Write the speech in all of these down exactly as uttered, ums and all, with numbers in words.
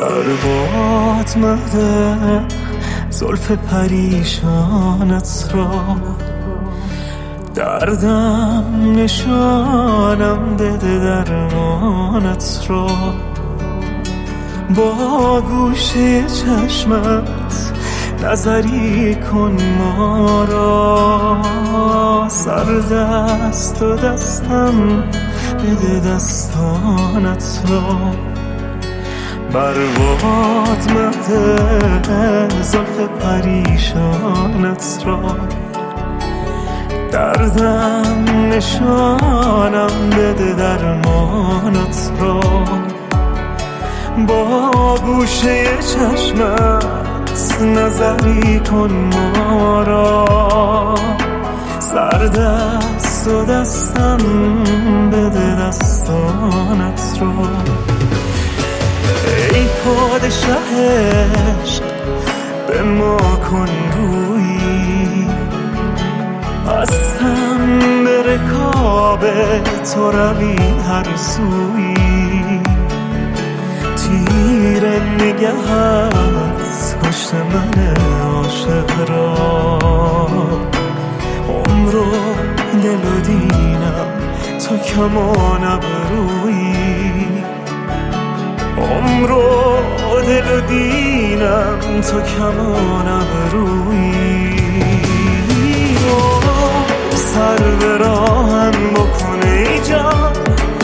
برباد مده زلف پریشانت را، دردم نشانم بده درمانت را. با گوشه چشمت نظری کن ما را، سر دست و دستم بده دستانت را. برباد مده زلف پریشانت را، دردم نشانم بده درمانت را. با گوشه چشمت نظری کن ما را، سر دست و دستم بده دستانت را. ای پادشه عشق به ما کن رویی، هستم به رکاب تو روی هر سویی. تیر نگهت کشت من عاشق را، عمر و دل و دینم تو کمان ابرویی. عمر و دل و دینم تو کمان ابرویی. سر به راهم بکن ای جان،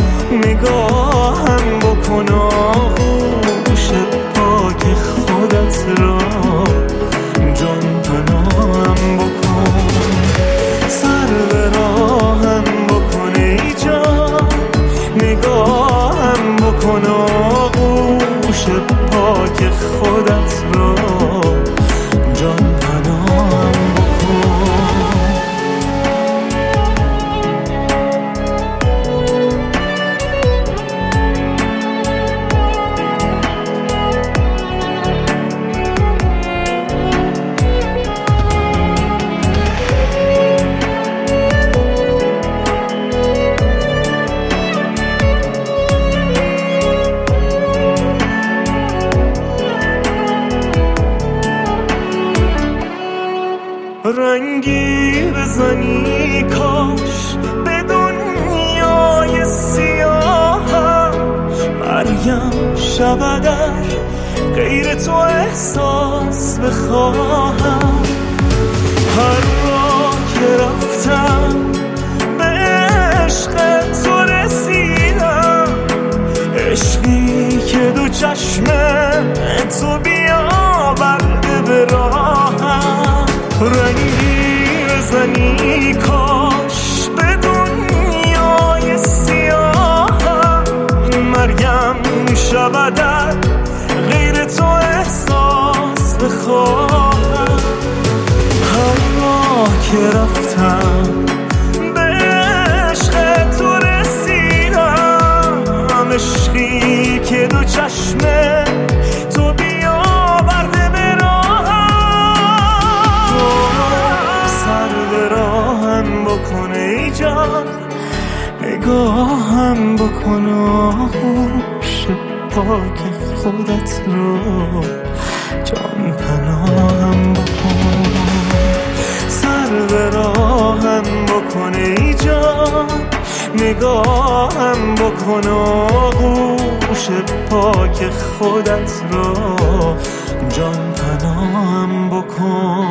نگاهم بکن آغوش پاک خودت را. جان پناهم بکن، سر به راهم بکن ای جان، نگاهم بکن آغوش پاک خودت را. جان پناهم بکن. رنگی بزنی کاش به دنیای سیاهم، مریم شود در غیر تو احساس بخواهم. هر راه که رفتم به عشق تو رسیدم، عشقی که دو چشم تو بیاورده به راهم. رنگی بزنی کاش به دنیای سیاهم، مریم شود در غیر تو احساس بخواهم. هر راه که رفتم به عشق تو رسیدم، عشقی که دو چشم تو بیاورده به بکن ای جان، نگاهم بکن آغوش پاک خودت رو. جان پناهم بکن، سر به راهم بکن ای جان، نگاهم بکن آغوش پاک خودت رو. جان پناهم بکن.